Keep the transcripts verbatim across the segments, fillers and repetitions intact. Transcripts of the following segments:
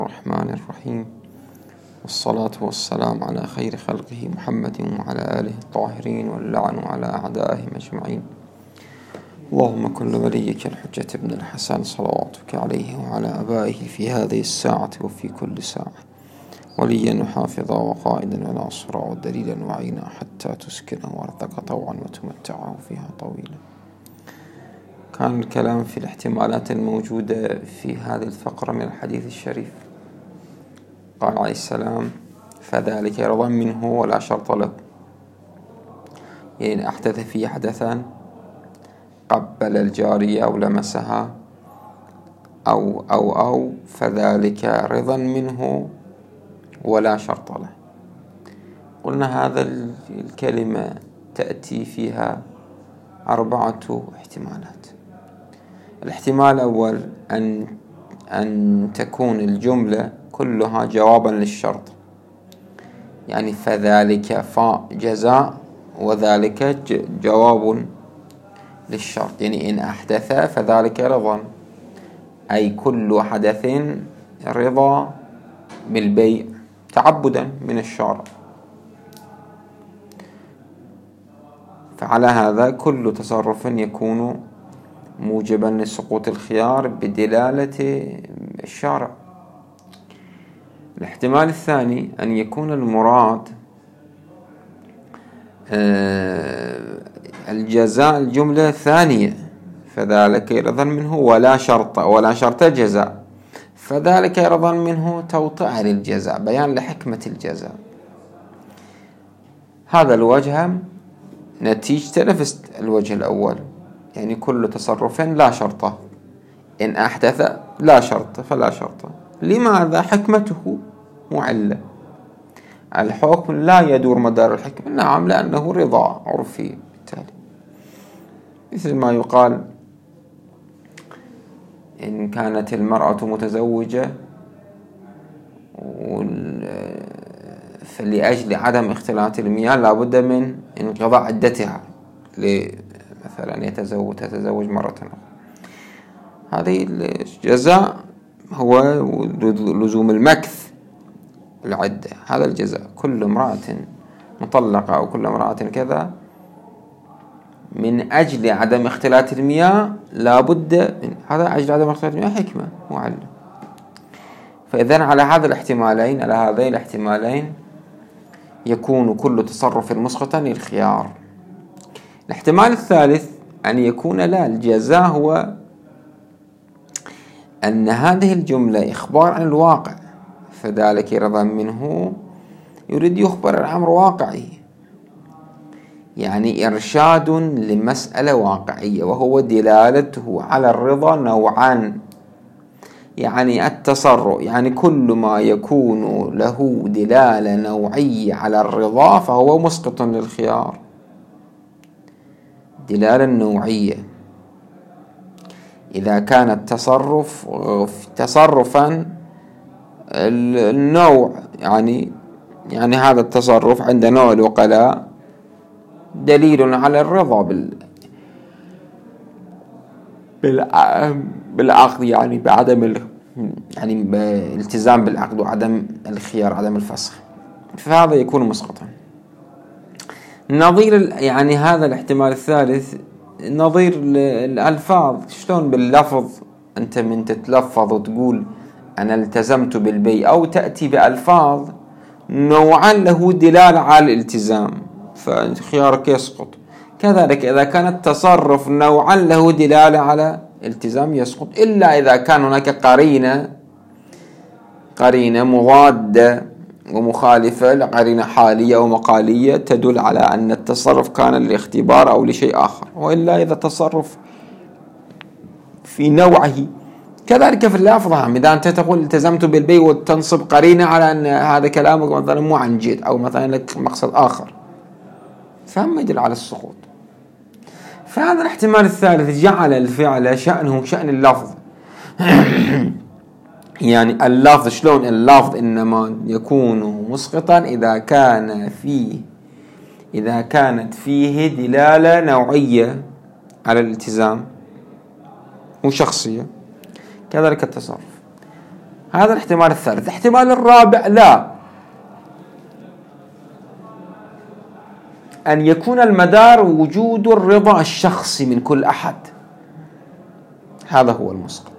الرحمن الرحيم، والصلاة والسلام على خير خلقه محمد وعلى آله الطاهرين، واللعن على أعدائهم أجمعين. اللهم كن وليك الحجة ابن الحسن صلواتك عليه وعلى آبائه في هذه الساعة وفي كل ساعة، وليا وحافظا وقائدا وناصرا ودليلا وعينا، حتى تسكنه أرضك طوعا وتمتعه فيها طويلا. كان الكلام في الاحتمالات الموجودة في هذه الفقرة من الحديث الشريف. قال عليه السلام: فذلك رضا منه ولا شرط له، يعني أحدث فيه حدثا، قبل الجارية أو لمسها أو أو أو فذلك رضا منه ولا شرط له. قلنا هذا الكلمة تأتي فيها أربعة احتمالات. الاحتمال الأول أن أن تكون الجملة كلها جوابا للشرط، يعني فذلك فاء جزاء وذلك جواب للشرط، يعني إن أحدث فذلك رضا، أي كل حدث رضا بالبيع تعبدا من الشارع. فعلى هذا كل تصرف يكون موجبا لسقوط الخيار بدلالة الشارع. الاحتمال الثاني أن يكون المراد الجزاء الجملة الثانية، فذلك رضا منه ولا شرط ولا شرط جزاء، فذلك رضا منه توطئة للجزاء، بيان لحكمة الجزاء. هذا الوجه نتيجة نفس الوجه الأول، يعني كل تصرف لا شرط، إن أحدث لا شرط فلا شرط. لماذا؟ حكمته معلة، الحكم لا يدور مدار الحكمة، نعم، لأنه رضا عرفي. بالتالي مثل ما يقال: إن كانت المرأة متزوجة فلأجل عدم اختلاط المياه لابد من انقضاء عدتها مثلا يتزوج تتزوج مرة أخرى. هذه الجزاء هو لزوم المكث العدة، هذا الجزاء. كل امرأة مطلقة أو كل امرأة كذا من أجل عدم اختلاط المياه لابد من هذا، أجل عدم اختلاط المياه حكمة معلة. فإذن على هذا الاحتمالين على هذين الاحتمالين يكون كل تصرف مسقطا للخيار. الاحتمال الثالث أن يكون لا الجزاء هو أن هذه الجملة إخبار عن الواقع، فذلك رضا منه يريد يخبر عن أمر واقعي، يعني إرشاد لمسألة واقعية، وهو دلالته على الرضا نوعان، يعني التصرف، يعني كل ما يكون له دلالة نوعية على الرضا فهو مسقط للخيار. دلالة نوعية إذا كان التصرف تصرفا النوع، يعني يعني هذا التصرف عند نوع الوكلاء دليل على الرضا بال بالعقد، يعني بعدم ال... يعني بالالتزام بالعقد وعدم الخيار، عدم الفسخ، فهذا يكون مسقطا. نظير يعني هذا الاحتمال الثالث نظير الألفاظ. شلون باللفظ أنت من تتلفظ وتقول أنا التزمت بالبيع، أو تأتي بألفاظ نوعا له دلالة على الالتزام، فخيارك يسقط. كذلك إذا كان التصرف نوعا له دلالة على التزام يسقط، إلا إذا كان هناك قرينة قرينة مضادة ومخالفة لقرينة حالية أو مقالية تدل على أن التصرف كان للاختبار أو لشيء آخر، وإلا إذا التصرف في نوعه. كذلك في اللفظة، إذا أنت تقول التزمت بالبيع وتنصب قرينة على أن هذا كلامك مثلا مو عن جد، أو مثلا لك مقصد آخر، فهم يدل على السقوط. فهذا الاحتمال الثالث جعل الفعل شأنه شأن اللفظ. يعني اللفظ، شلون اللفظ إنما يكون مسقطا إذا كان فيه إذا كانت فيه دلالة نوعية على الالتزام وشخصية. كذلك التصرف. هذا الاحتمال الثالث. الاحتمال الرابع لا، أن يكون المدار وجود الرضا الشخصي من كل أحد، هذا هو المسقط،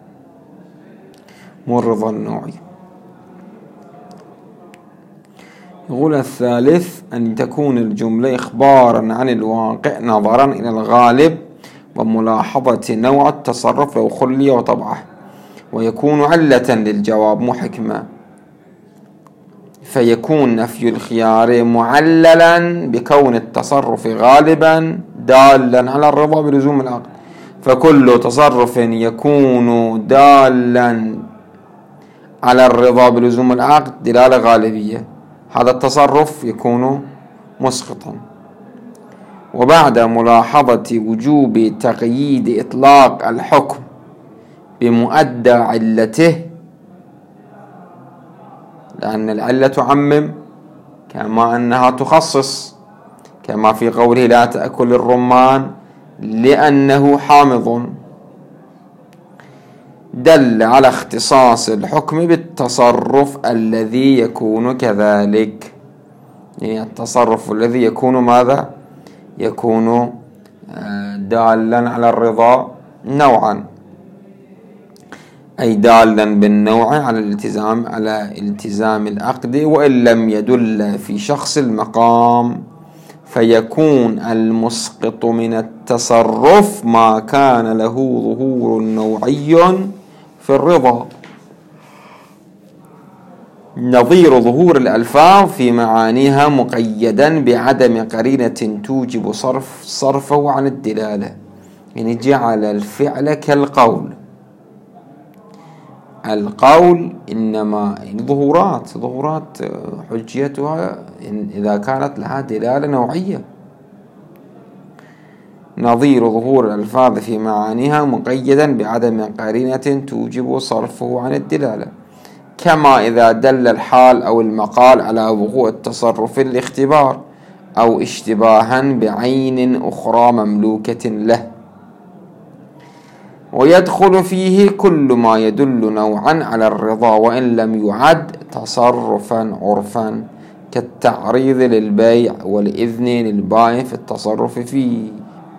مو الرضا النوعي. يقول الثالث أن تكون الجملة إخبارا عن الواقع نظرا إلى الغالب وملاحظة نوع التصرف لو خلي وطبعه، ويكون علة للجواب مو حكمة، فيكون نفي الخيار معللا بكون التصرف غالبا دالا على الرضا بلزوم العقد. فكل تصرف يكون دالا على الرضا بلزوم العقد دلالة غالبية، هذا التصرف يكون مسقطا. وبعد ملاحظة وجوب تقييد إطلاق الحكم بمؤدى علته، لأن العلة تعمم كما أنها تخصص، كما في قوله لا تأكل الرمان لأنه حامض، دل على اختصاص الحكم بالتصرف الذي يكون كذلك، يعني التصرف الذي يكون ماذا؟ يكون دالا على الرضا نوعا، أي دالا بالنوع على الالتزام على التزام العقد، وإن لم يدل في شخص المقام، فيكون المسقط من التصرف ما كان له ظهور نوعي في الرضا، نظير ظهور الألفاظ في معانيها مقيدا بعدم قرينة توجب صرف صرفه عن الدلالة، يعني جعل الفعل كالقول. القول إنما ظهورات ظهورات حجيتها إذا كانت لها دلالة نوعية، نظير ظهور الألفاظ في معانيها مقيدا بعدم قرينة توجب صرفه عن الدلالة، كما إذا دل الحال أو المقال على وقوع التصرف الاختبار أو اشتباها بعين أخرى مملوكة له. ويدخل فيه كل ما يدل نوعا على الرضا وإن لم يعد تصرفا عرفا، كالتعريض للبيع والإذن للبائع في التصرف فيه.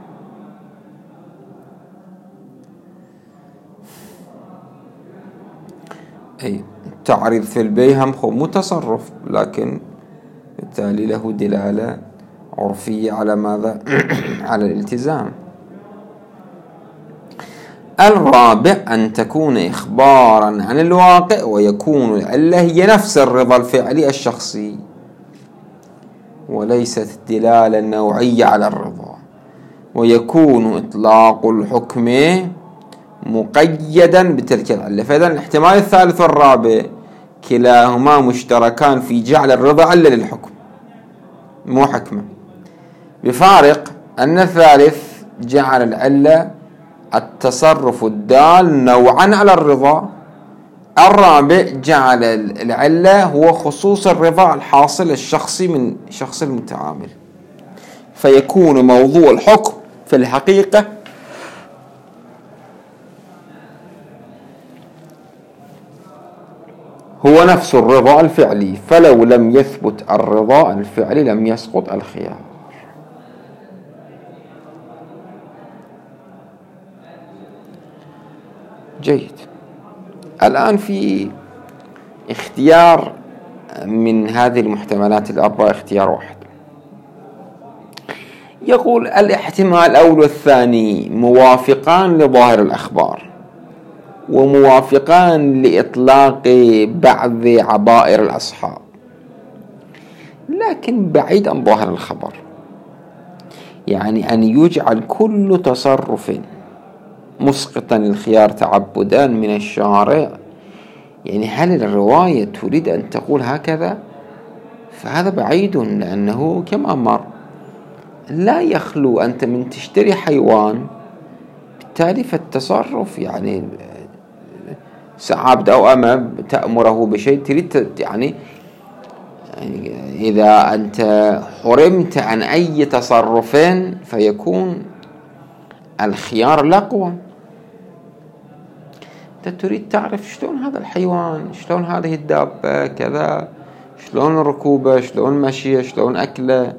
أي التعريض في البيع هم هو متصرف، لكن بالتالي له دلالة عرفية على ماذا؟ على الالتزام. الرابع أن تكون إخبارا عن الواقع ويكون العلة هي نفس الرضا الفعلي الشخصي وليست الدلالة النوعية على الرضا، ويكون إطلاق الحكم مقيدا بتلك العلة. فإذا الاحتمال الثالث والرابع كلاهما مشتركان في جعل الرضا علة للحكم مو حكمة، بفارق أن الثالث جعل العلة التصرف الدال نوعا على الرضا، الرابع جعل العلة هو خصوص الرضا الحاصل الشخصي من شخص المتعامل، فيكون موضوع الحكم في الحقيقة هو نفس الرضا الفعلي، فلو لم يثبت الرضا الفعلي لم يسقط الخيار. جيد. الآن في اختيار من هذه المحتملات الأربعة، اختيار واحد. يقول الاحتمال الأول والثاني موافقان لظاهر الأخبار وموافقان لإطلاق بعض عبائر الأصحاب، لكن بعيد عن ظاهر الخبر، يعني أن يجعل كل تصرف مسقطا الخيار تعبدا من الشارع. يعني هل الرواية تريد أن تقول هكذا؟ فهذا بعيد، لأنه كما مر لا يخلو أنت من تشتري حيوان، بالتالي فالتصرف يعني عبد أو أمة تأمره بشيء تريد، يعني إذا أنت حرمت عن أي تصرف فيكون الخيار الأقوى. أنت تريد تعرف شلون هذا الحيوان، شلون هذه الدابة كذا، شلون ركوبه، شلون مشيه، شلون أكله.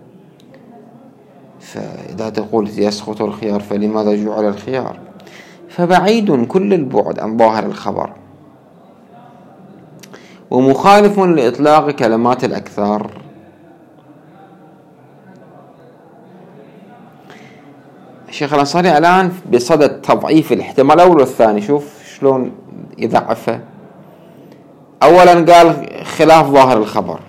فإذا تقول يسقط الخيار فلماذا جعل الخيار؟ فبعيد كل البعد عن ظاهر الخبر، ومخالف لإطلاق كلمات الأكثار. الشيخ الأنصاري الآن بصدد تضعيف الاحتمال الأول والثاني. شوف شلون يضعفه. أولا قال خلاف ظاهر الخبر،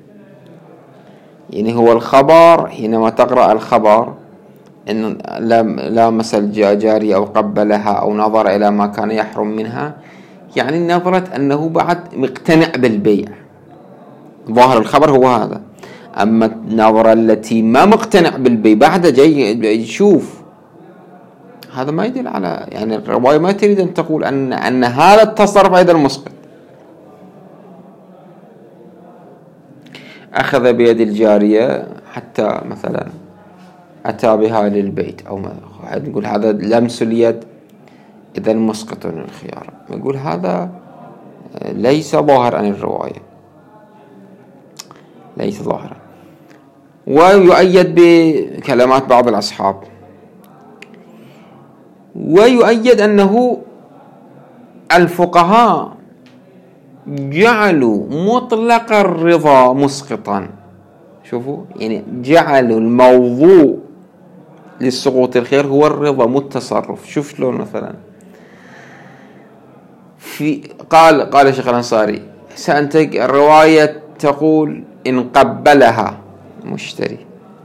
يعني هو الخبر حينما تقرأ الخبر إن لامس الجارية أو قبلها أو نظر إلى ما كان يحرم منها، يعني نظرة أنه بعد مقتنع بالبيع، ظاهر الخبر هو هذا. أما النظرة التي ما مقتنع بالبيع بعد جاي يشوف، هذا ما يدل على، يعني الرواية ما تريد أن تقول أن أن هذا التصرف أيضا مسقط. أخذ بيد الجارية حتى مثلا أتى بها للبيت، أو نقول هذا لمس اليد إذا مسقط الخيار، نقول هذا ليس ظاهر عن الرواية، ليس ظاهرا. ويؤيد بكلمات بعض الأصحاب، ويؤيد أنه الفقهاء جعلوا مطلق الرضا مسقطا. شوفوا، يعني جعلوا الموضوع للسقوط الخير هو الرضا مو التصرف. شوف شلون مثلا في قال قال الشيخ الأنصاري سأنت الرواية تقول إن قبلها مشتري،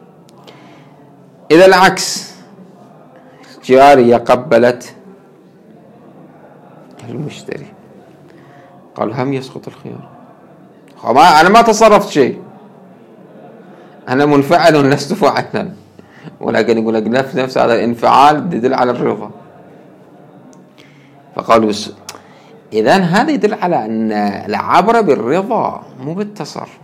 إذا العكس جارية قبلت المشتري، قال هم يسقط الخيار. أنا ما تصرفت شيء، أنا منفعل لست فاعلا، ولكن يقول لك نفس نفس هذا الانفعال يدل على الرضا. فقالوا إذن هذا يدل على أن العبرة بالرضا مو بالتصرف،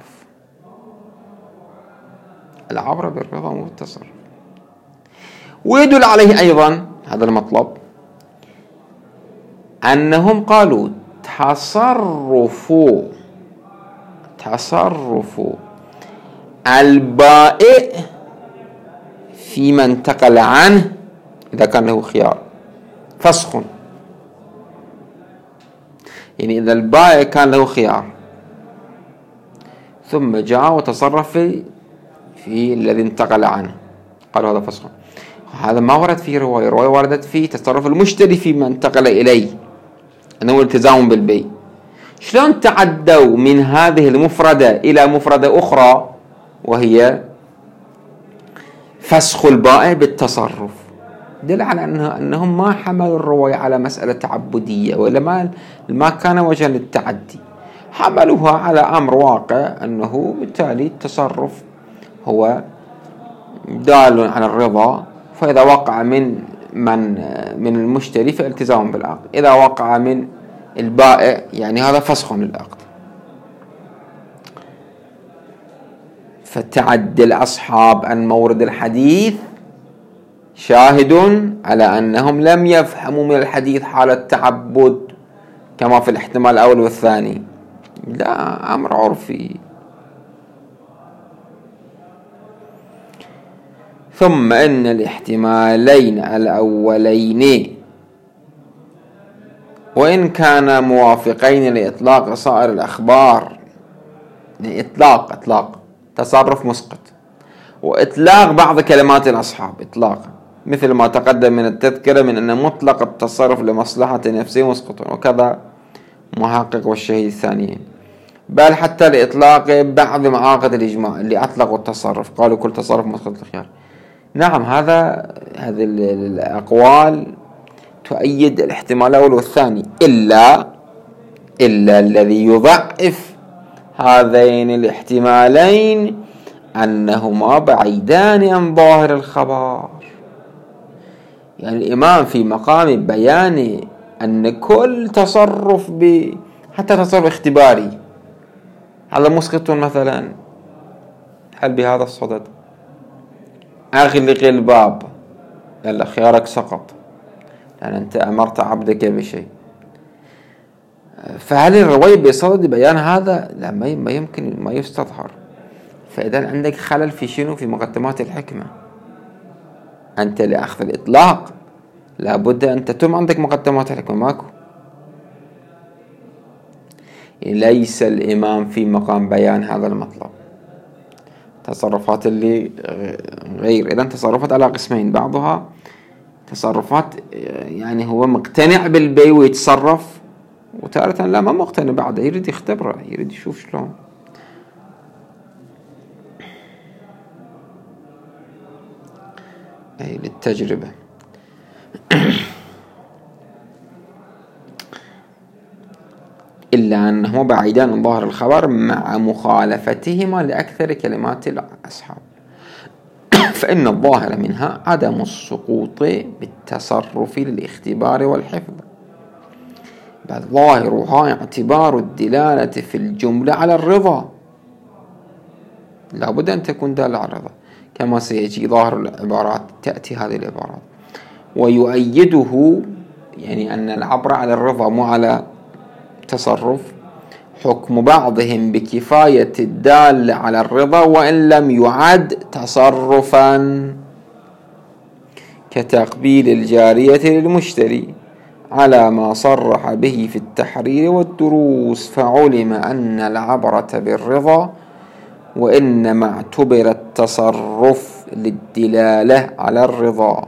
العبرة بالرضا مو بالتصرف. ويدل عليه أيضا هذا المطلب أنهم قالوا تصرفوا تصرفوا البائع فيما انتقل عنه إذا كان له خيار فسخ، يعني إذا البائع كان له خيار ثم جاء وتصرف في, في الذي انتقل عنه، قالوا هذا فسخ. هذا ما ورد فيه رواية، رواية وردت فيه تصرف المشتري فيما انتقل إليه أنه التزام بالبيع. شلون تعدوا من هذه المفردة إلى مفردة أخرى وهي فسخ البائع بالتصرف؟ دل على أنه أنهم ما حملوا الرواية على مسألة تعبدية، ولا ما ما كان وجها للتعدي، حملوها على أمر واقع أنه بالتالي التصرف هو دال على الرضا، فإذا وقع من من من المشتري فالتزام بالعقد، إذا وقع من البائع يعني هذا فسخ للعقد. فتعدي الأصحاب عن مورد الحديث شاهد على أنهم لم يفهموا من الحديث حالة تعبد كما في الاحتمال الأول والثاني، لا، أمر عرفي. ثم إن الاحتمالين الأولين وإن كانا موافقين لإطلاق صائر الأخبار، إطلاق إطلاق تصرف مسقط، وإطلاق بعض كلمات الأصحاب إطلاق، مثل ما تقدم من التذكرة من أن مطلق التصرف لمصلحة نفسه مسقط، وكذا محقق والشهيد الثانيين، بل حتى لإطلاق بعض معاقد الإجماع اللي أطلقوا التصرف، قالوا كل تصرف مسقط الخيار. نعم، هذا هذه الأقوال تؤيد الاحتمال الأول والثاني، إلا إلا الذي يضعف هذين الاحتمالين أنهما بعيدان عن ظاهر الخبر. يعني الإمام في مقام بيان أن كل تصرف ب حتى تصرف اختباري هذا مسقط مثلا، هل بهذا الصدد أغلق الباب يلا خيارك سقط لأن أنت أمرت عبدك بشيء، فهل الروي بصدد بيان هذا؟ لا، ما يمكن، ما يستظهر. فإذا عندك خلل في شنو؟ في مقدمات الحكمة. أنت لأخذ الإطلاق لابد أن تتم عندك مقدمات الحكمة، ماكو. ليس الإمام في مقام بيان هذا المطلب. تصرفات اللي غير، إذا تصرفات على قسمين، بعضها تصرفات يعني هو مقتنع بالبي ويتصرف، وتارة لا، ما مقتنع بعد، يريد يختبره، يريد يشوف شلون. أي للتجربة. إلا أنه بعيدان عن ظاهر الخبر مع مخالفتهما لأكثر كلمات الأصحاب، فإن الظاهر منها عدم السقوط بالتصرف للاختبار والحفظ، بل ظاهرها اعتبار الدلالة في الجملة على الرضا، لا بد أن تكون دالة على الرضا، كما سيجي ظاهر العبارات، تأتي هذه العبارات. ويؤيده يعني أن العبر على الرضا مو على تصرف، حكم بعضهم بكفاية الدال على الرضا وإن لم يعد تصرفا، كتقبيل الجارية للمشتري على ما صرح به في التحرير والدروس، فعلم أن العبرة بالرضا وإنما اعتبر التصرف للدلالة على الرضا.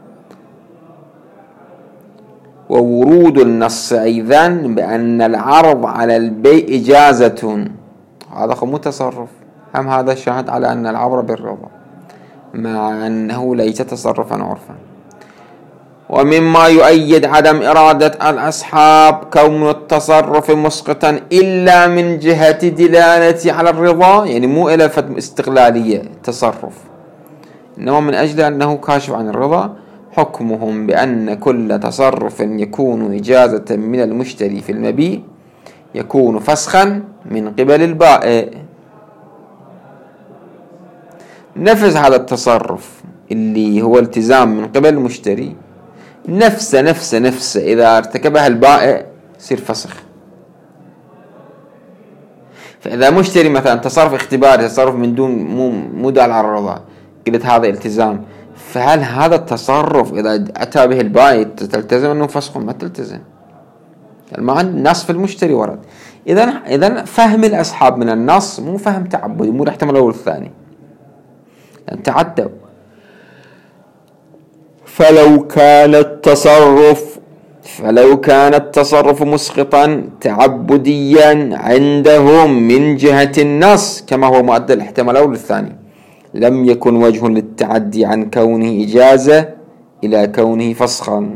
وورود النص أيضا بأن العرض على البيع إجازة، هذا مو تصرف، هم هذا شاهد على أن العبر بالرضا مع أنه ليس تصرفا عرفا. ومما يؤيد عدم إرادة الأصحاب كون التصرف مسقطا إلا من جهة دلالة على الرضا، يعني مو إلى استقلالية تصرف، إنما من أجل أنه كاشف عن الرضا، حكمهم بأن كل تصرف يكون إجازة من المشتري في المبيع يكون فسخا من قبل البائع. نفس هذا التصرف اللي هو التزام من قبل المشتري، نفس نفس نفس إذا ارتكبها البائع يصير فسخ. فإذا مشتري مثلا تصرف اختباري، تصرف من دون مو دال على الرضا، قلت هذا التزام، فهل هذا التصرف إذا أتى به البائع تلتزم أنه فسخ؟ ما تلتزم، المعنى النص في المشتري ورد. إذا إذا فهم الأصحاب من النص مو فهم تعبدي، مو الاحتمال الأول والثاني، يعني تعدوا. فلو كان التصرف فلو كان التصرف مسقطا تعبديا عندهم من جهة النص كما هو مؤدى الاحتمال الأول والثاني، لم يكن وجه للتعدي عن كونه إجازة إلى كونه فسخا.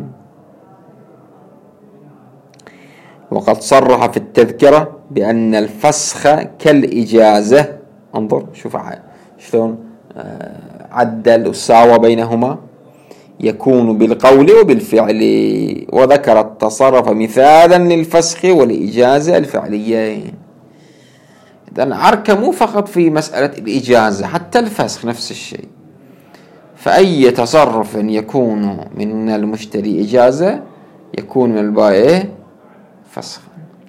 وقد صرح في التذكرة بأن الفسخ كالإجازة. انظر شوف شلون عدل وساوى بينهما، يكون بالقول وبالفعل، وذكر التصرف مثالا للفسخ والإجازة الفعليين. إذن عركة مو فقط في مسألة الإجازة، حتى الفسخ نفس الشيء. فأي تصرف يكون من المشتري إجازة يكون من البائع فسخا.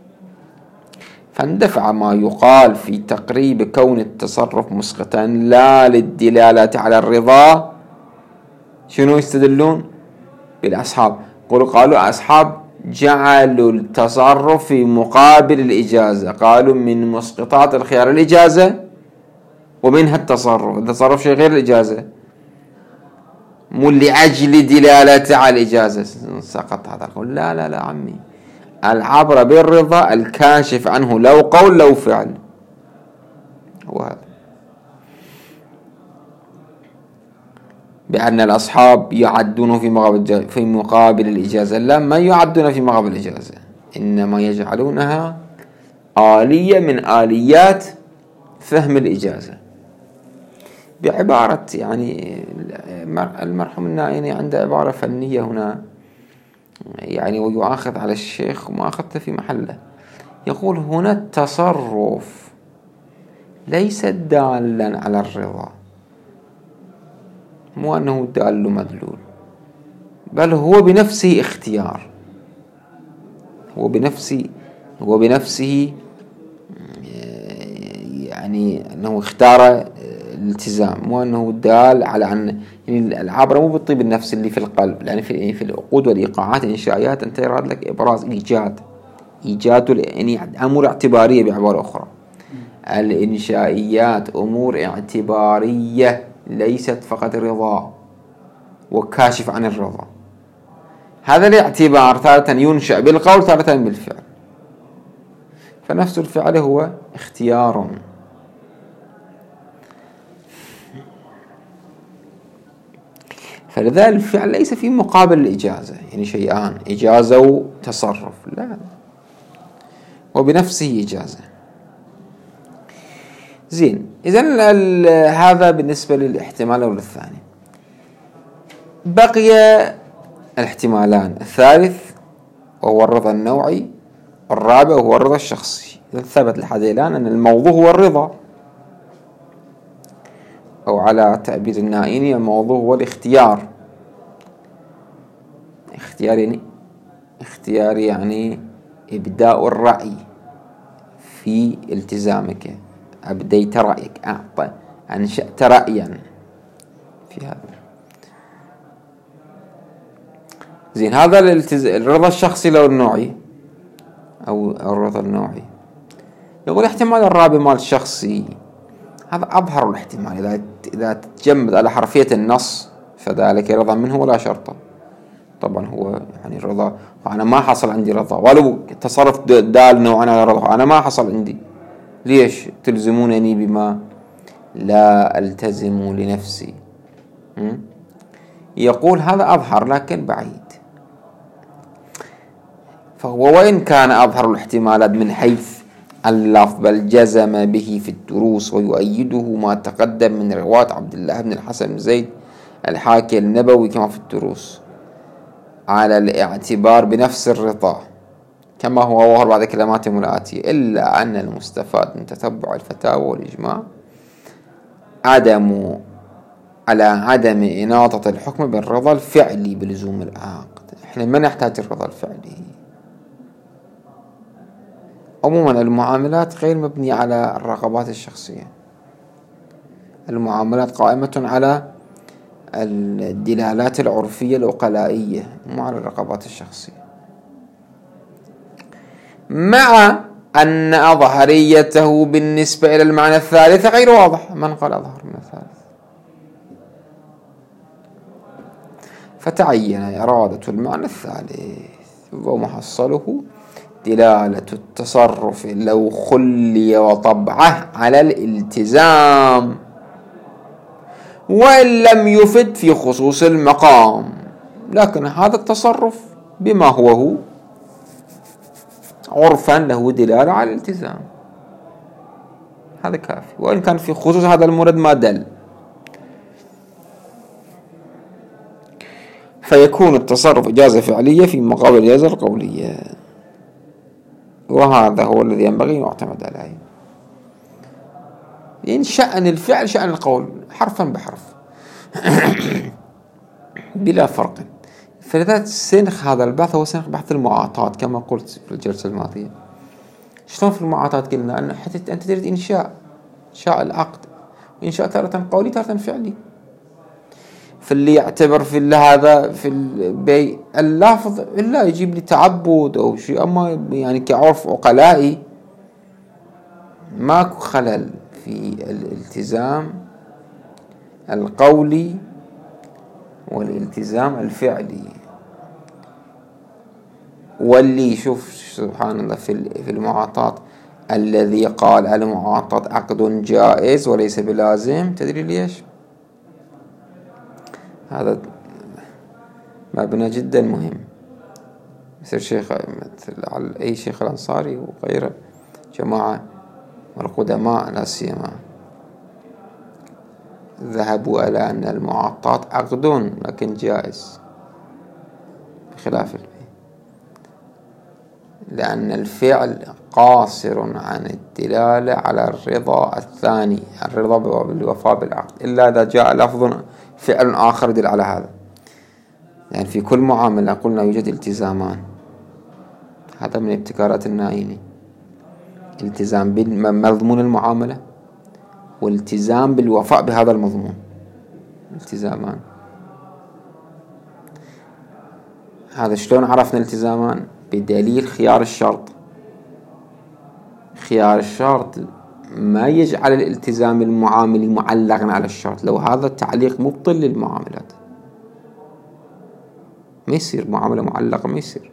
فاندفع ما يقال في تقريب كون التصرف مسقطا لا للدلالة على الرضا. شنو يستدلون؟ بالأصحاب، قالوا أصحاب جعلوا التصرف في مقابل الإجازة، قالوا من مسقطات الخيار الإجازة ومنها التصرف، التصرف شيء غير الإجازة، مو لأجل دلالة على الإجازة سقط هذا القول. لا لا لا عمي، العبرة بالرضا الكاشف عنه لو قول لو فعل، وهذا بأن الأصحاب يعدون في مقابل في مقابل الإجازة، لا ما يعدون في مقابل الإجازة، إنما يجعلونها آلية من آليات فهم الإجازة. بعبارة يعني المرحوم النائني عنده عبارة فنية هنا يعني، ويؤاخذ على الشيخ وما أخذت في محله، يقول هنا التصرف ليس دالا على الرضا، مو أنه دال مدلول، بل هو بنفسه اختيار، هو بنفسه هو بنفسه يعني أنه اختار الالتزام، وأنه دال على أن يعني العبرة مو بالطيب النفس اللي في القلب، لأن في في العقود والإيقاعات الإنشائيات أنت يراد لك إبراز إيجاد إيجاد يعني أمور اعتبارية. بعبارة أخرى الإنشائيات أمور اعتبارية ليست فقط رضا وكاشف عن الرضا. هذا الاعتبار تارة ينشأ بالقول تارة بالفعل، فنفس الفعل هو اختيار. فلذا الفعل ليس في مقابل الإجازة، يعني شيئان إجازة وتصرف، لا، وبنفسه إجازة. زين، إذن هذا بالنسبة للاحتمال الأول الثاني. بقي الاحتمالان الثالث وهو الرضا النوعي، والرابع وهو الرضا الشخصي. إذا ثبت لحد الآن أن الموضوع هو الرضا، أو على تعبير النائيني الموضوع هو الاختيار. اختيار يعني اختيار يعني إبداء الرأي في التزامك، أبديت رأيك، أعطى أنشأت رأيا في هذا. زين، هذا الرضا الشخصي لو النوعي أو الرضا النوعي. يقول الاحتمال الرابع مال الشخصي، هذا أظهر الاحتمال. إذا إذا تجمد على حرفية النص فذلك رضا منه ولا شرطه. طبعا هو يعني الرضا، وأنا ما حصل عندي رضا ولو تصرف دال نوعا على رضا، أنا ما حصل عندي. ليش تلزمونني بما لا ألتزم لنفسي؟ يقول هذا أظهر لكن بعيد. فهو وإن كان أظهر الاحتمالات من حيث اللفظ بل جزم به في الدروس، ويؤيده ما تقدم من رواية عبد الله بن الحسن بن زيد الحاكي النبوي كما في الدروس على الاعتبار بنفس الرضا، كما هو ظاهر بعد كلماتهم الآتية. إلا أن المستفاد من تتبع الفتاوى والإجماع عدم على عدم إناطة الحكم بالرضا الفعلي بلزوم العقد. إحنا ما نحتاج الرضا الفعلي. عموما المعاملات غير مبنية على الرغبات الشخصية، المعاملات قائمة على الدلالات العرفية العقلائية مو على الرغبات الشخصية، مع أن أظهريته بالنسبة إلى المعنى الثالث غير واضح. من قال أظهر من الثالث؟ فتعين إرادة المعنى الثالث ومحصله دلالة التصرف لو خلي وطبعه على الالتزام، وإن لم يفد في خصوص المقام، لكن هذا التصرف بما هو هو عرفا له دلالة على الالتزام، هذا كافي، وإن كان في خصوص هذا المورد ما دل. فيكون التصرف إجازة فعلية في مقابل الإجازة القولية، وهذا هو الذي ينبغي أن يعتمد عليه. إن شأن الفعل شأن القول حرفا بحرف بلا فرق. فلذا سنخ هذا البحث هو سنخ بحث المعاطاة كما قلت في الجلسة الماضية. شلون في المعاطاة قلنا أن حتى أنت تريد إنشاء إنشاء العقد، وإنشاء تارة قولي تارة فعلي. فاللي يعتبر في هذا في البيع اللافظ إلا يجيب لي تعبد أو شيء، أما يعني كعرف عقلائي ماكو خلل في الالتزام القولي والالتزام الفعلي. واللي يشوف سبحان الله في المعاطاة الذي قال المعاطاة عقد جائز وليس بلازم، تدري ليش؟ هذا مبنى جدا مهم، مثل شيخ مثل أي شيخ الأنصاري وغيره جماعة والقدماء لا سيما ذهبوا إلى أن المعاطاة عقد لكن جائز بخلاف البيع، لأن الفعل قاصر عن الدلالة على الرضا الثاني، الرضا بالوفاء بالعقد، إلا إذا جاء لفظ فعل آخر يدل على هذا. لأن يعني في كل معاملة قلنا يوجد التزامان، هذا من ابتكارات النائيني. التزام بمضمون المعاملة والالتزام بالوفاء بهذا المضمون، التزامان. هذا شلون عرفنا التزامان؟ بدليل خيار الشرط. خيار الشرط ما يجعل الالتزام المعاملي معلقا على الشرط، لو هذا التعليق مبطل للمعاملات، ما يصير معاملة معلقة، ما يصير.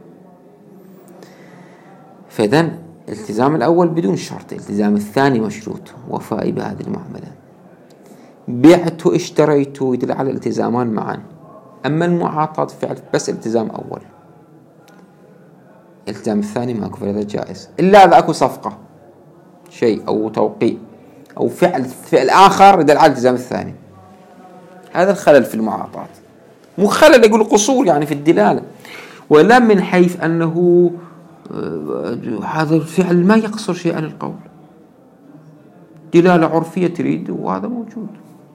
فإذن الالتزام الأول بدون شرط، الالتزام الثاني مشروط، وفائي بهذه المعاملة. بعت اشتريت يدل على الالتزامان معا، أما المعاطاة فعل بس التزام أول، الالتزام الثاني ماكو، فهذا جائز إلا إذا أكو صفقة شيء أو توقيع أو فعل فعل آخر يدل على الالتزام الثاني. هذا الخلل في المعاطاة، مو خلل يقول قصور يعني في الدلالة، ولا من حيث أنه هذا الفعل ما يقصر شيئا عن القول، دلالة عرفية تريد وهذا موجود.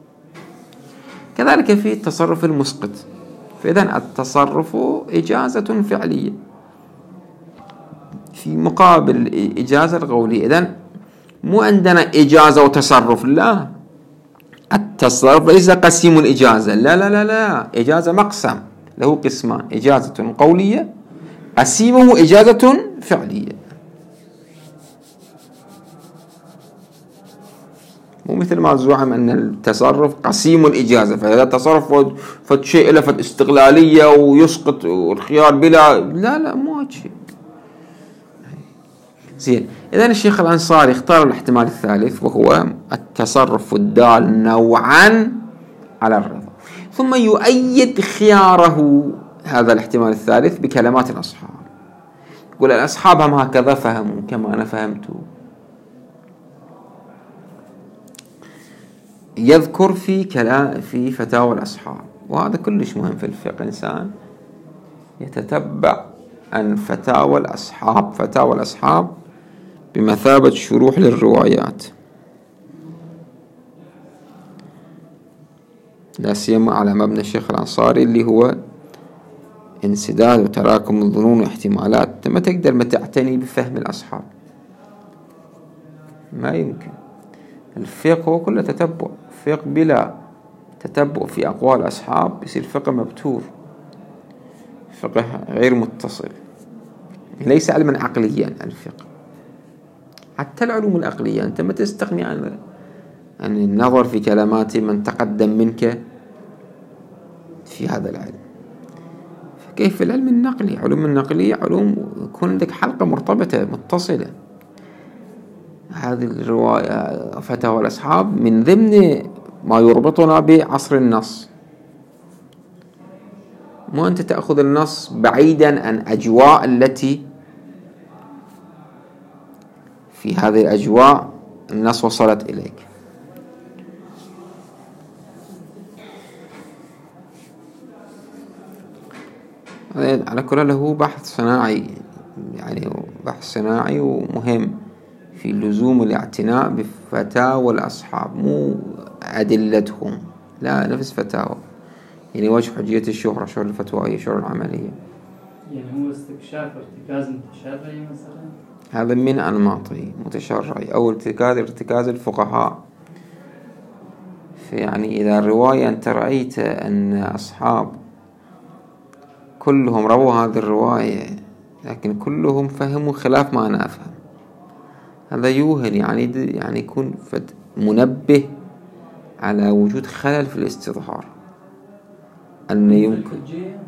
كذلك في التصرف المسقط، فإذن التصرف إجازة فعلية في مقابل الإجازة القولية. إذن مو عندنا إجازة وتصرف، لا، التصرف ليس قسيم الإجازة، لا لا لا لا، إجازة مقسم له قسمان، إجازة قولية قسيمه إجازة فعلية. مو مثل ما زعم أن التصرف قسيم الإجازة، فإذا التصرف فد شيء له فد استغلالية ويسقط الخيار بلا، لا لا، مو هالشيء. زين، إذن الشيخ الأنصاري اختار الاحتمال الثالث وهو التصرف الدال نوعا على الرضا، ثم يؤيد خياره هذا الاحتمال الثالث بكلمات الأصحاب. يقول الأصحاب هم هكذا فهموا كما أنا فهمت. يذكر في كلام في فتاوى الأصحاب، وهذا كلش مهم في الفقه، إنسان يتتبع أن فتاوى الأصحاب، فتاوى الأصحاب بمثابة شروح للروايات، لا سيما على مبنى الشيخ الأنصاري اللي هو انسداد وتراكم الظنون واحتمالات. ما تقدر ما تعتني بفهم الأصحاب، ما يمكن. الفقه هو كله تتبع، فقه بلا تتبع في أقوال الأصحاب يصير فقه مبتور، فقه غير متصل، ليس علما عقليا. الفقه حتى العلوم العقلية أنت ما تستغني عن عن النظر في كلمات من تقدم منك في هذا العلم. فكيف العلم النقلي؟ علوم النقلية علوم يكون عندك حلقة مرتبطة متصلة. هذه الرواية فتاوى الأصحاب من ضمن ما يربطنا بعصر النص، مو أنت تأخذ النص بعيدا عن أجواء التي في هذه الأجواء النص وصلت إليك. على كل له بحث صناعي، يعني بحث صناعي ومهم في لزوم الاعتناء بفتاوى الأصحاب، مو أدلتهم، لا، نفس فتاوى، يعني وجه حجية الشهرة، شهر الفتوائية، شهر العملية، يعني هو استكشاف ارتكاز متشرعي مثلا، هذا من أنماطه متشرعي، أو ارتكاز ارتكاز الفقهاء. يعني إذا الرواية أنت رأيت أن أصحاب كلهم رووا هذه الرواية لكن كلهم فهموا خلاف ما أنا أفهم، هذا يوهن، يعني يعني يكون منبه على وجود خلل في الاستظهار، أن يمكن.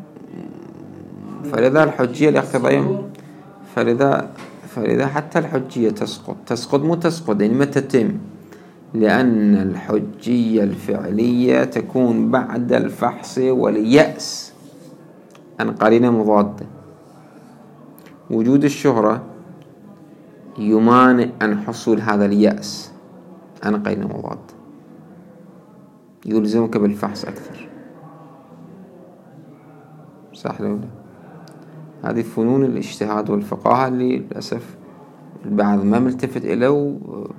فلذا الحجية الاقتضائية، فلذا فلذا حتى الحجية تسقط تسقط مو تسقط يعني ما تتم، لأن الحجية الفعلية تكون بعد الفحص واليأس عن قرينة مضادة. وجود الشهرة يمانع عن حصول هذا اليأس عن قرينة مضادة، يلزمك بالفحص أكثر، صح لولا؟ هذه فنون الاجتهاد والفقاهة اللي للأسف البعض ما ملتفت إليه.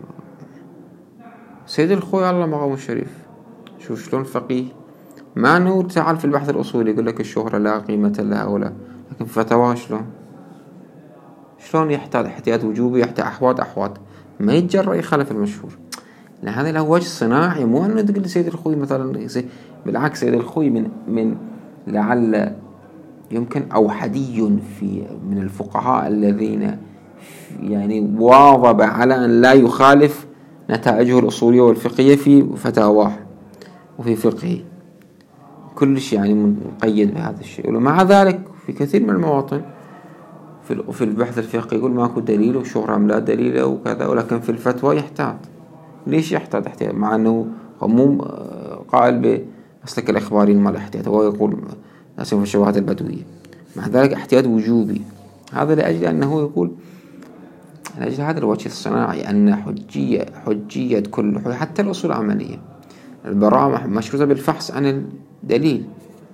سيد الخوي الله مقام الشريف، شوف شلون فقيه، ما أنه تعال في البحث الأصولي يقول لك الشهرة لا قيمة لها ولا، لكن فتواه شلون شلون يحتاج احتياط وجوبي، يحتاج أحوات أحوات، ما يتجرأ يخالف المشهور. لأن هذا له وجه صناعي، مو أنه تقول سيد الخوي مثلا، بالعكس سيد الخوي من من لعل يمكن أوحدي في من الفقهاء الذين يعني واظب على أن لا يخالف نتائجه الأصولية والفقهية في فتاواه وفي فقهه، كلش يعني مقيد بهذا الشيء. ومع ذلك في كثير من المواطن في البحث الفقهي يقول ماكو دليل وشهرة لا دليل وكذا، ولكن في الفتوى يحتاط. ليش يحتاط احتياط مع أنه مو قائل بمسلك الإخباري مال الاحتياط، هو يقول ناسم في الشبهات البدوية، مع ذلك احتياط وجوبي. هذا لأجل أنه يقول لأجل هذا الوجه الصناعي أن حجية حجية كل حتى الأصول العملية، البراءة مشروطة بالفحص عن الدليل.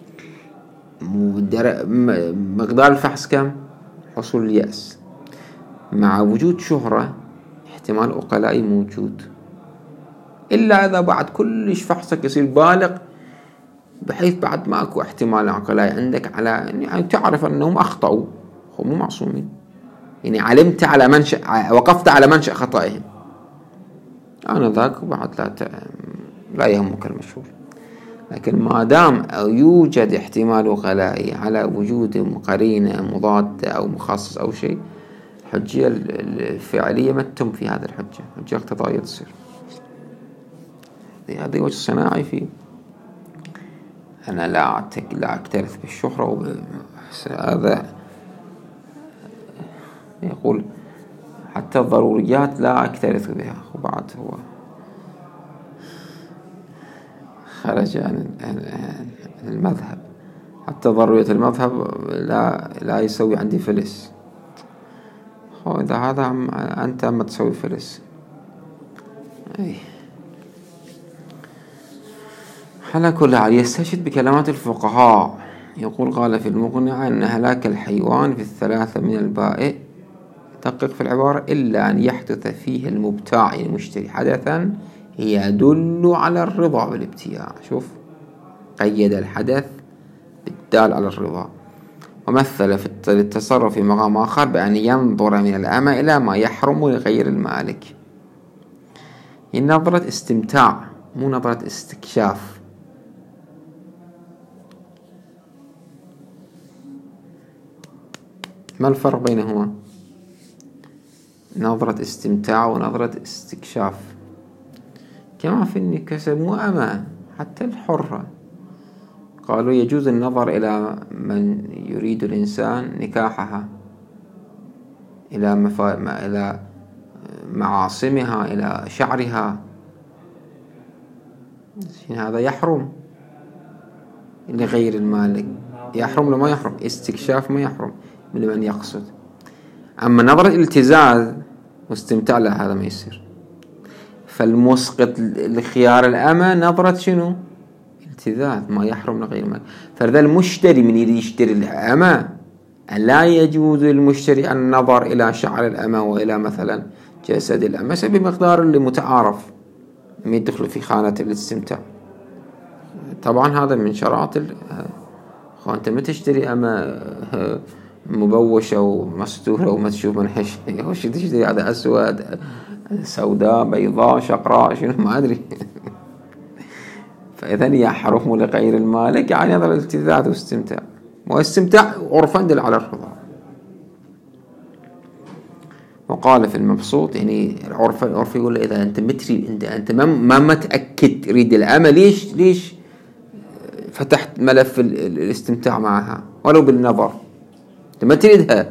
مقدار الفحص كم؟ حصول اليأس. مع وجود شهرة احتمال أقلائي موجود، إلا إذا بعد كلش فحصك يصير بالغ بحيث بعد ما أكو احتمال عقلائي عندك على يعني تعرف أنهم أخطأوا، هم مو معصومين، يعني علمت على منشأ، وقفت على منشأ خطئهم، أنا ذاك وبعد لا ت... لا يهمك المشهور. لكن ما دام يوجد احتمال غلائي على وجود قرينة مضادة أو مخصص أو شيء، الحجية الفعلية ما تتم في هذا الحجة، الحجة اقتضائية تصير. هذا وجه صناعي فيه. أنا لا لا أكترث بالشهرة، هذا يقول حتى الضروريات لا أكترث بها، وبعد هو خرج عن المذهب. حتى ضرورية المذهب لا لا يسوي عندي فلس. إذا هذا أنت ما تسوي فلس. أي. على كل حال يستشهد بكلمات الفقهاء، يقول قال في المقنعة أن هلاك الحيوان في الثلاثة من البائع، دقق في العبارة، إلا أن يحدث فيه المبتاع المشتري حدثا يدل على الرضا بالابتياع. شوف، قيد الحدث بالدال على الرضا. ومثل في التصرف في مقام آخر بأن ينظر من الأمة إلى ما يحرم لغير المالك. هي نظرة استمتاع مو نظرة استكشاف. ما الفرق بينهما؟ نظرة استمتاع ونظرة استكشاف. كما في النكاح مو أمة، حتى الحرة قالوا يجوز النظر إلى من يريد الإنسان نكاحها، إلى مفا... إلى معاصمها، إلى شعرها، هذا يحرم لغير المالك. يحرم لما يحرم، استكشاف ما يحرم لمن يقصد. أما نظرة الالتزاز واستمتاع لا، هذا ما يصير. فالمسقط الخيار الأمة نظرة شنو؟ التزاز، ما يحرم لغير المالك. فإذا المشتري من يريد يشتري الأمة، لا يجوز للمشتري النظر إلى شعر الأمة وإلى مثلا جسد الأمة بمقدار اللي متعارف ما يدخل في خانة الاستمتاع. طبعا هذا من شرائط ال... أنت ما تشتري أمة مبوشة ومستورة وما تشوف من حش، وش تشتري؟ هذا أسود، سوداء، بيضاء، شقراء، شنو ما أدري. فإذا يحرم لغير المالك يعني هذا الالتذاذ واستمتاع، واستمتاع عرفا دل على الرضا. وقال في المبسوط يعني العرف العرف يقول إذا أنت متري أنت أنت ما ما متأكد تريد الأمة، ليش ليش فتحت ملف الاستمتاع معها ولو بالنظر؟ أنت ما تريدها.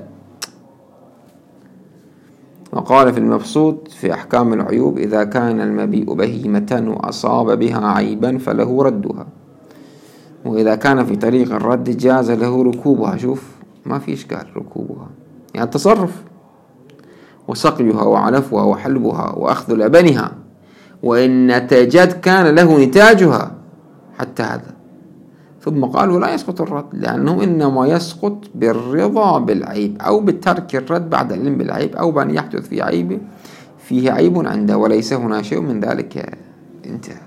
وقال في المبسوط في أحكام العيوب إذا كان المبيء بهيمة وأصاب بها عيبا فله ردها، وإذا كان في طريق الرد جاز له ركوبها. شوف، ما في إشكال ركوبها يعني التصرف، وسقيها وعلفها وحلبها وأخذ لبنها، وإن نتجت كان له نتاجها حتى هذا. ثم قالوا لا يسقط الرد، لأنه إنما يسقط بالرضا بالعيب أو بالترك الرد بعد العلم بالعيب أو بأن يحدث في عيب فيه عيب عنده وليس هنا شيء من ذلك. انتهى.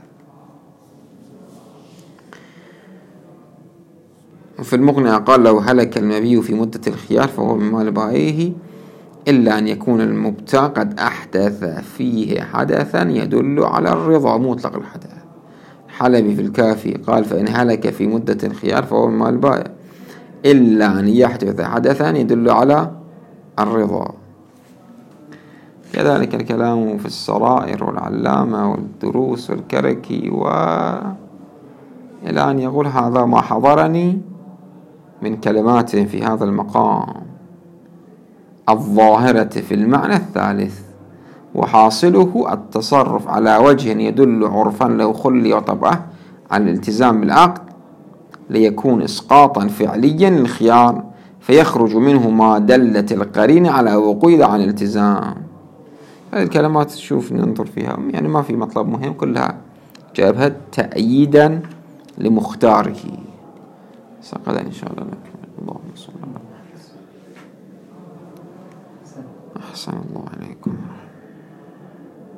وفي المقنع قال لو هلك المبي في مدة الخيار فهو من مال بائعه إلا أن يكون المبتاع قد أحدث فيه حدثا يدل على الرضا مطلق الحدث. حلبي في الكافي قال: فإن هلك في مدة الخيار فهو من مال البائع، إلا أن يحدث حدثا يدل على الرضا. كذلك الكلام في السرائر والعلامة والدروس والكركي، وإلى أن يقول: هذا ما حضرني من كلمات في هذا المقام الظاهرة في المعنى الثالث، وحاصله التصرف على وجه يدل عرفا له خلي وطبعه عن الالتزام بالعقد، ليكون إسقاطا فعليا للخيار، فيخرج منه ما دلت القرينة على وقوعه عن الالتزام. هذه الكلمات تشوف ننظر فيها، يعني ما في مطلب مهم، كلها جابها تأييدا لمختاره. سقط إن شاء الله لك. اللهم صل على محمد. أحسن الله عليكم.